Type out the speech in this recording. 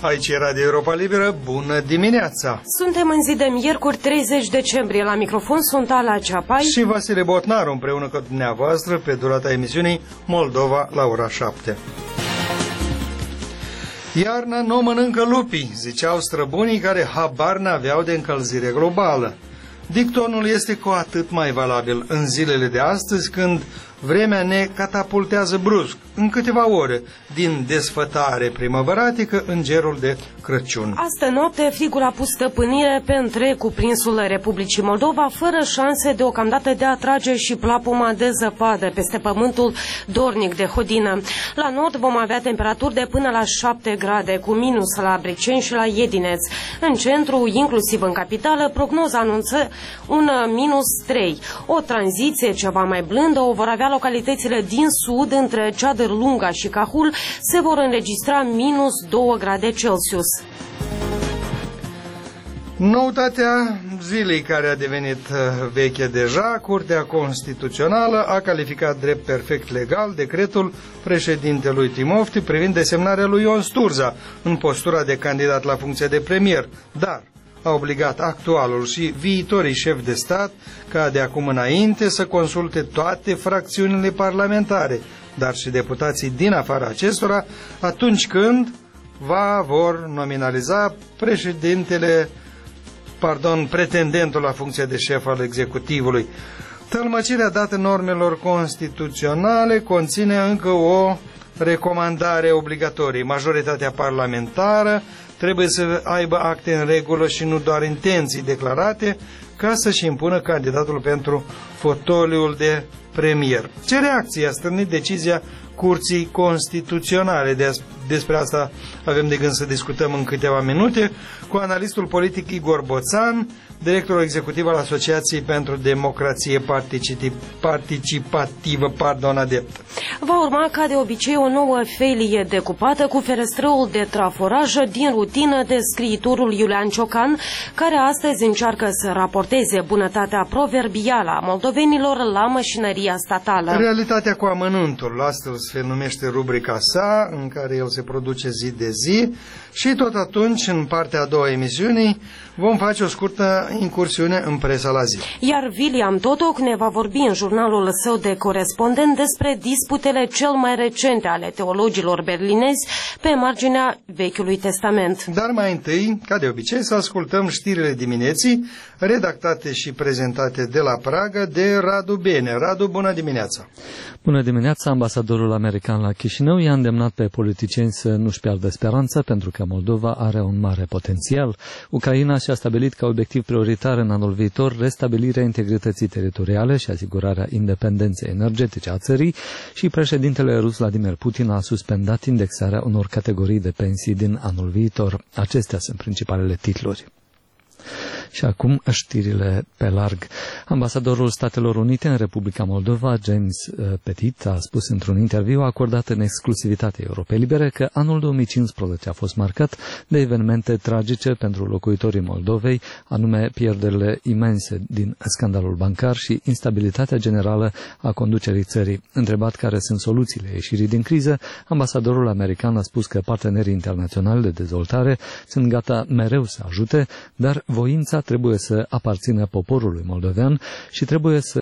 Aici e Radio Europa Liberă, bună dimineața! Suntem în zi de miercuri 30 decembrie. La microfon sunt Ala Ceapai și Vasile Botnaru, împreună cu dumneavoastră pe durata emisiunii Moldova la ora 7. Iarna nu mănâncă lupii, ziceau străbunii care habar n-aveau de încălzire globală. Dictonul este cu atât mai valabil în zilele de astăzi, când vremea ne catapultează brusc, în câteva ore, din desfătare primăvăratică în gerul de Crăciun. Astă noapte frigul a pus stăpânire pe întreg cuprinsul Republicii Moldova, fără șanse deocamdată de a trage și plapuma de zăpadă peste pământul dornic de hodină. La nord vom avea temperaturi de până la 7 grade, cu minus la Briceni și la Iedineț. În centru, inclusiv în capitală, prognoza anunță un minus 3. O tranziție ceva mai blândă o vor avea localitățile din sud, între Ceadăr-Lunga și Cahul se vor înregistra minus 2 grade Celsius. Noutatea zilei, care a devenit veche deja, Curtea Constituțională a calificat drept perfect legal decretul președintelui Timofti privind desemnarea lui Ion Sturza în postura de candidat la funcția de premier, dar a obligat actualul și viitorii șefi de stat ca de acum înainte să consulte toate fracțiunile parlamentare, dar și deputații din afara acestora, atunci când vor nominaliza pretendentul la funcția de șef al executivului. Tălmăcirea dată normelor constituționale conține încă o recomandare obligatorie. Majoritatea parlamentară trebuie să aibă acte în regulă și nu doar intenții declarate, ca să-și impună candidatul pentru fotoliul de premier. Ce reacție a stârnit decizia Curții Constituționale? Despre asta avem de gând să discutăm în câteva minute cu analistul politic Igor Boțan, directorul executiv al Asociației pentru Democrație Participativă, ADEPT. Va urma, ca de obicei, o nouă felie decupată cu ferestrăul de traforaj din rutină de scriitorul Iulian Ciocan, care astăzi încearcă să raporteze bunătatea proverbială a moldovenilor la mașinăria statală. Realitatea cu amănuntul, astfel se numește rubrica sa, în care el se produce zi de zi, și tot atunci, în partea a doua emisiunii, vom face o scurtă incursiune în presa la zi. Iar William Totoc ne va vorbi în jurnalul său de corespondent despre disputele cel mai recente ale teologilor berlinezi pe marginea Vechiului Testament. Dar mai întâi, ca de obicei, să ascultăm știrile dimineții, redactate și prezentate de la Praga de Radu Bene. Radu, bună dimineața! Bună dimineața! Ambasadorul american la Chișinău i-a îndemnat pe politicieni să nu-și piardă speranța, pentru că Moldova are un mare potențial. Ucraina și-a stabilit ca obiectiv prioritar în anul viitor restabilirea integrității teritoriale și asigurarea independenței energetice a țării și președintele rus Vladimir Putin a suspendat indexarea unor categorii de pensii din anul viitor. Acestea sunt principalele titluri. Și acum știrile pe larg. Ambasadorul Statelor Unite în Republica Moldova, James Petit, a spus într-un interviu acordat în exclusivitate Europei Libere că anul 2015 a fost marcat de evenimente tragice pentru locuitorii Moldovei, anume pierderile imense din scandalul bancar și instabilitatea generală a conducerii țării. Întrebat care sunt soluțiile ieșirii din criză, ambasadorul american a spus că partenerii internaționali de dezvoltare sunt gata mereu să ajute, dar voința trebuie să aparțină poporului moldovean și trebuie